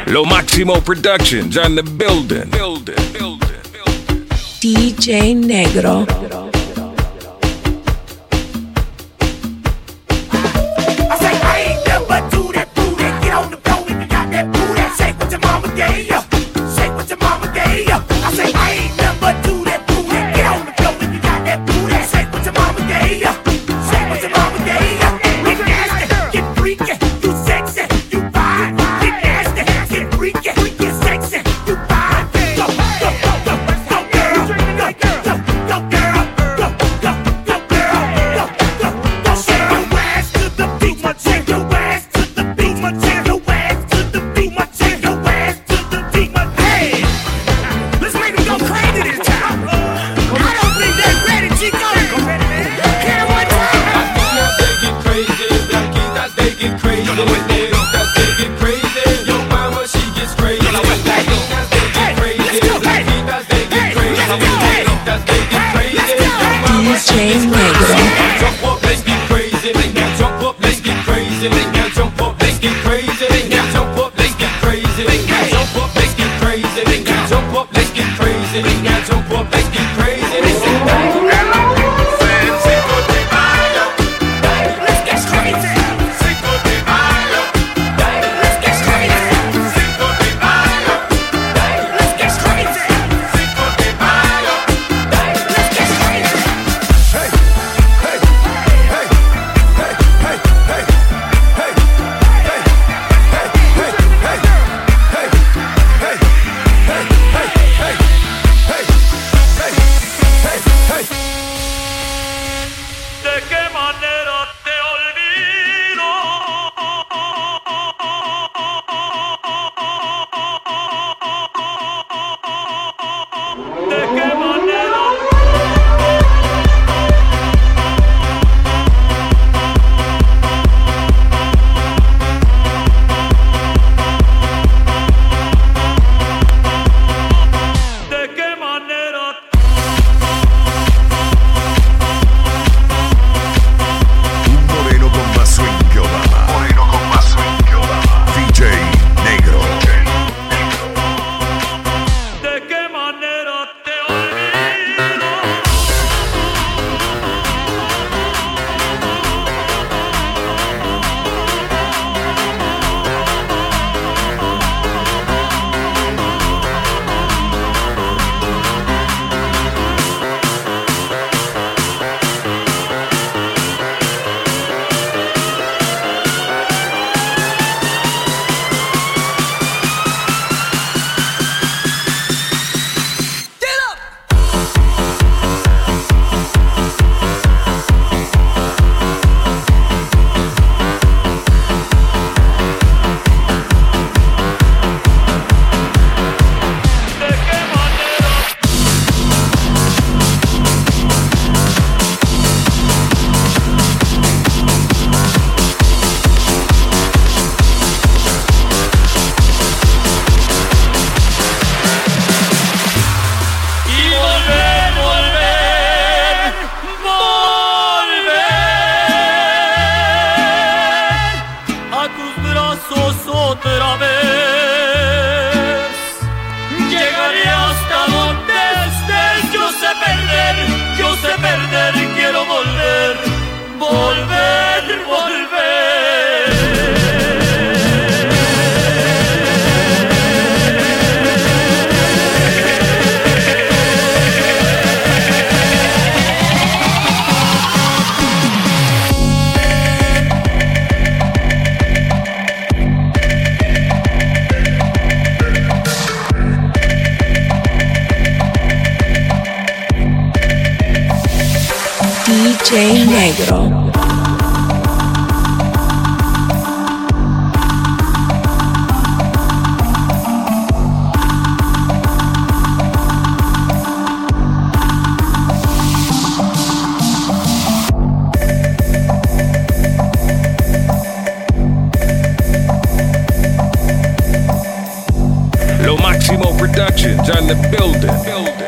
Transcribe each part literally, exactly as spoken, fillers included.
Lo Máximo Productions on the building. building, building, building. D J Negro. D J Negro. Lo Máximo Productions on the building. building.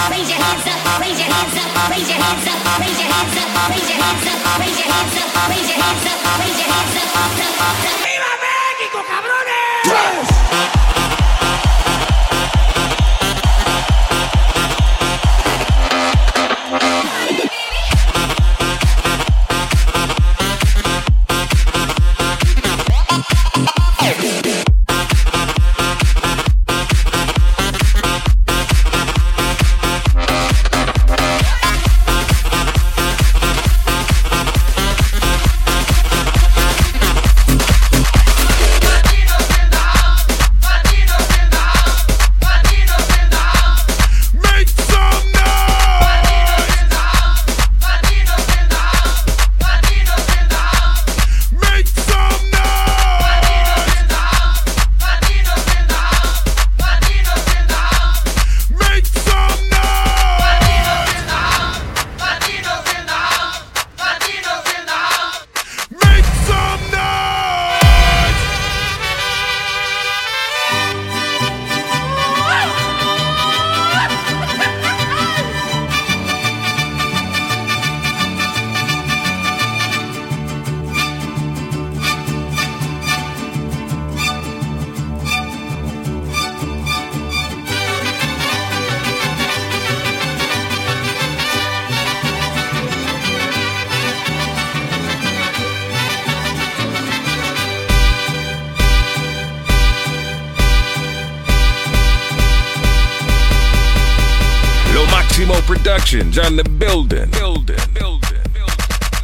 Productions on the building. Building, building, building.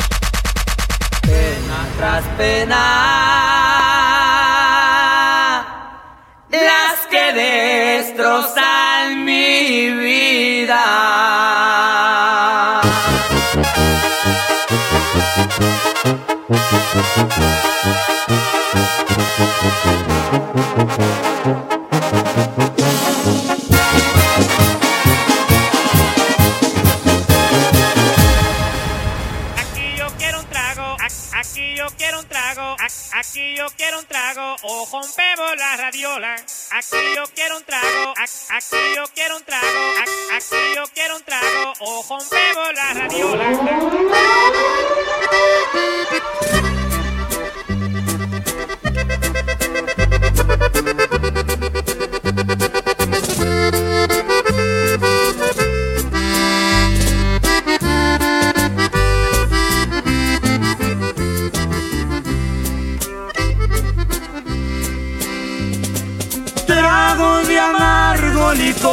Pena tras pena, las que destrozan mi vida. Aquí yo quiero un trago, o rompemos la radiola. Aquí yo quiero un trago, aquí yo quiero un trago, aquí yo quiero un trago, o rompemos la radiola. Trago de amargo licor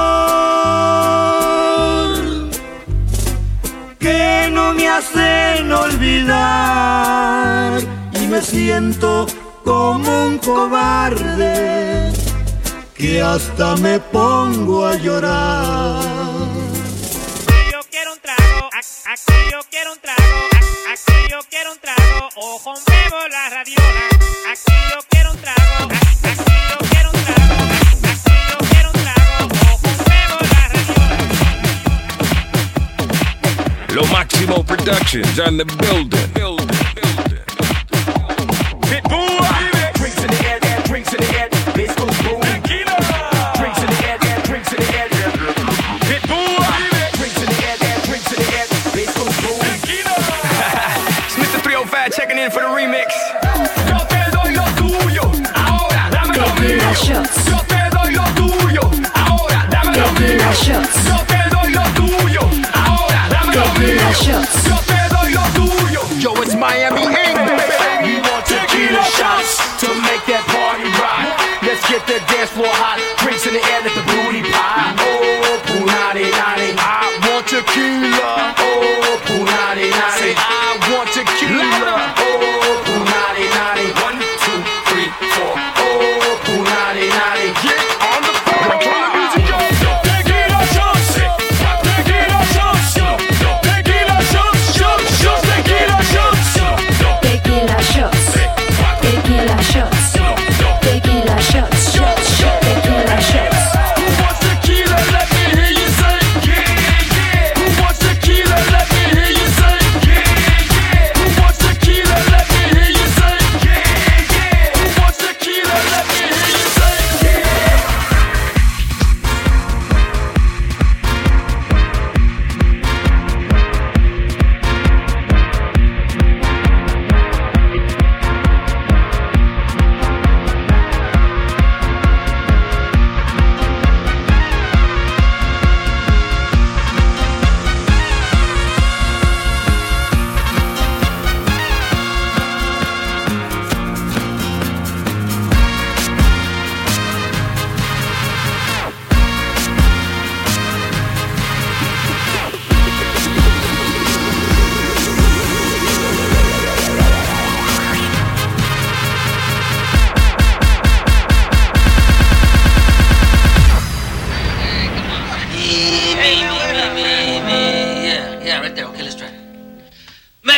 que no me hacen olvidar y me siento como un cobarde que hasta me pongo a llorar. Aquí yo quiero un trago, aquí yo quiero un trago, aquí yo quiero un trago, o rompemos la radiola. Aquí yo quiero un trago, aquí yo quiero un trago. Lo Máximo Productions on the building. Building, building. Pitbull, drinks in the air, air, drinks in the air, bass goes boom. Tequila, drinks in the air, air, drinks in the air. Pitbull, drinks in the air, air, drinks in the air, bass goes boom. Tequila. It's Mister three oh five checking in for the remix. Yo te doy lo tuyo, ahora dame lo mío. Yo te doy lo tuyo, ahora dame lo mío. Yo te doy lo tuyo, ahora dame lo mío. Yo te doy lo tuyo. Yo, it's Miami Ink, baby. You want tequila shots to make that party rock. Let's get the dance floor hot. Drinks in the air, let the booty pop. Oh, punani nani, I want tequila. Oh, punani nani, say I want tequila. Oh, punani nani, one, two, three, four. Oh, punani nani, get on the floor. Turn the music on. Tequila shots, tequila shots, tequila shots, shots, shots, tequila shots, Tequila shots, tequila shots, tequila shots, shots, shots, tequila shots.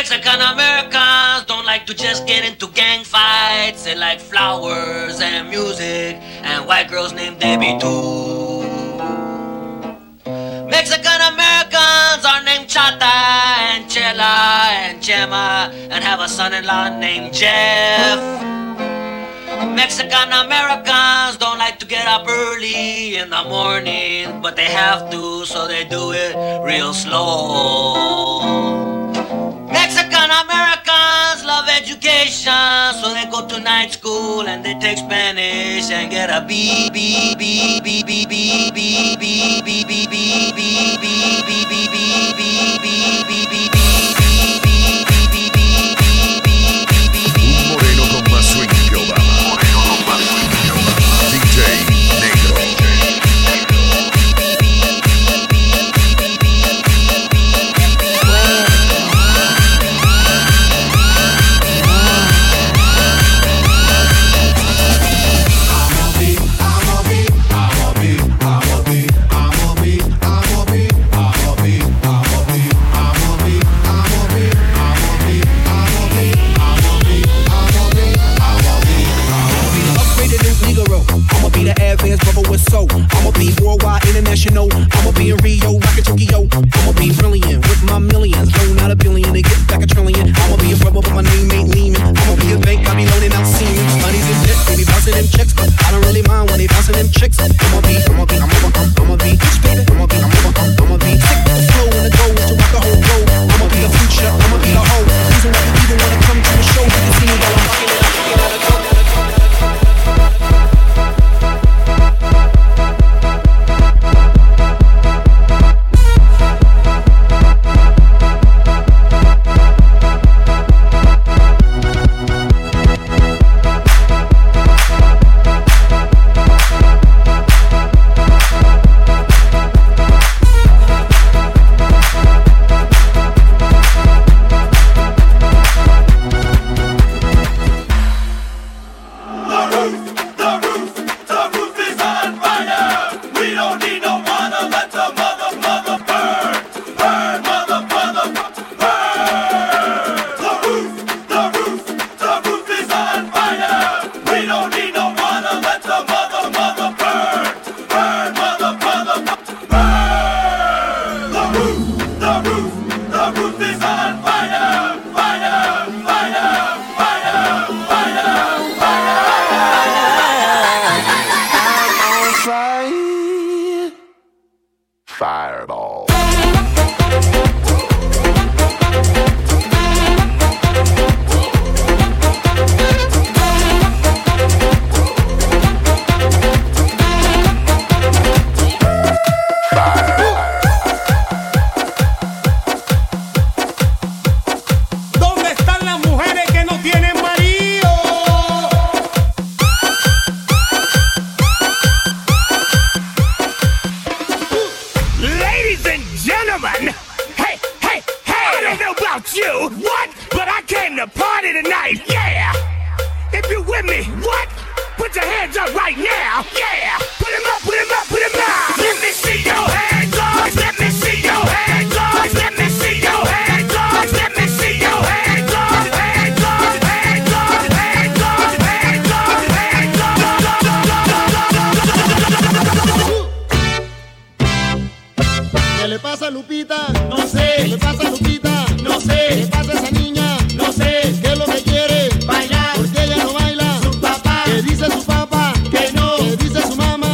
Mexican Americans don't like to just get into gang fights. They like flowers and music and white girls named Debbie too. Mexican Americans are named Chata and Chela and Chema and have a son-in-law named Jeff. Mexican Americans don't like to get up early in the morning, but they have to, so they do it real slow. Mexican Americans love education, so they go to night school and they take Spanish and get a B, B, B, B, B, B, B, B, B, B, B, B, B, B, B, B, Moreno con más swing que Obama. Moreno con más swing que Obama. D J Negro. So I'ma be worldwide, international. I'ma be in Rio, rockin' Tokyo. I'ma be brilliant with my millions. Loan out a billion to get back a trillion. I'ma be a rebel, but my name ain't Lehman. I'ma be a bank, I be loaning out semen. Money's in debt, they be bouncing them checks. I don't really mind when they bouncing them chicks. I'ma be, I'ma be, I'm over, I'm, I'ma be, bitch, baby. I'ma be, I'm over, I'm, I'ma be sick with the flow and the go to rock the whole road. I'ma be the future, I'ma be the hoe. Reason why you even wanna come to the show. You can see me while I'm rocking it, I'm rocking out of go. Fireball. ¿Dónde están las mujeres que no tienen marido? Ladies and gentlemen, hey, hey, hey, I don't know about you, what? But I came to party tonight, yeah. If you with me, what? Put your hands up right now, yeah. Put them up, put them up, put them up. Let me see your hands up. Let me see your hands up. Let me see your hands up. Let me see your hands up. Hands up, hands up, hands up, hands up, hands up. ¿Qué le pasa a Lupita? No sé. ¿Qué le pasa a Lupita? No sé. ¿Qué le pasa a esa niña? No sé. ¿Qué es lo que quiere? Bailar. ¿Por qué ella no baila? Su papá. ¿Qué dice su papá? Que no. ¿Qué dice su mamá?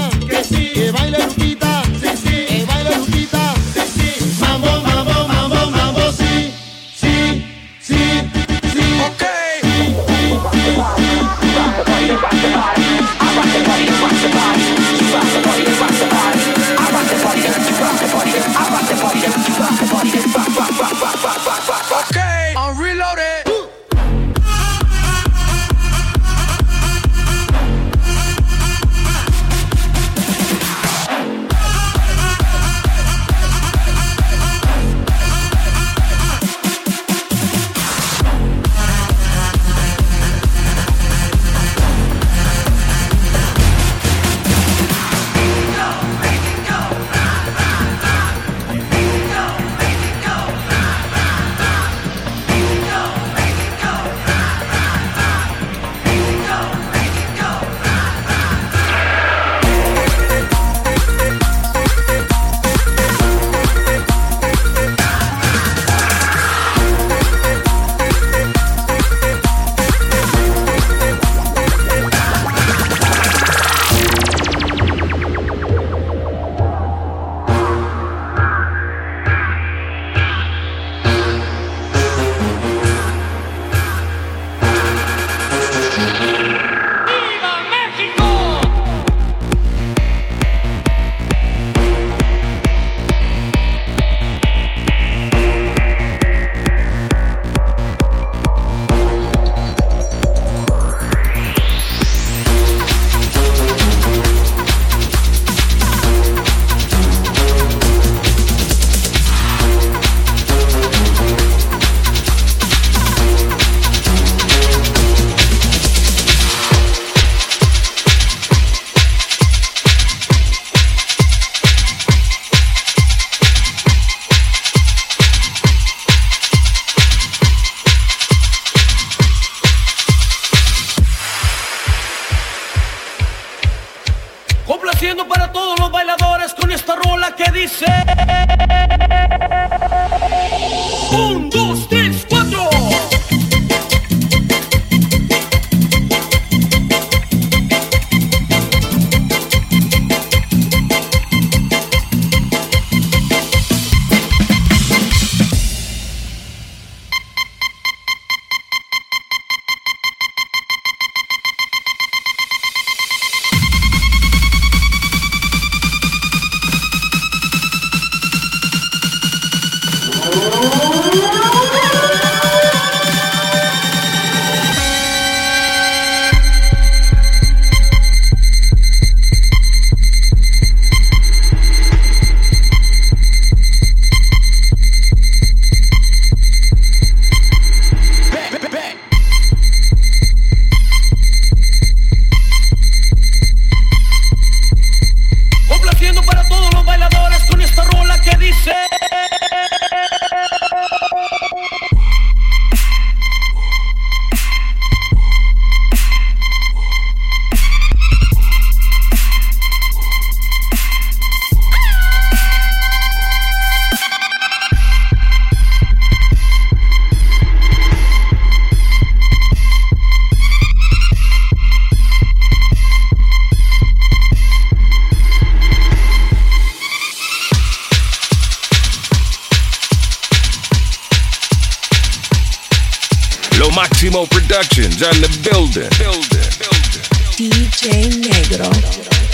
todos los bailadores con esta rola que dice: un, dos, tres, cuatro. Maximo Productions on the building. building, building. D J Negro.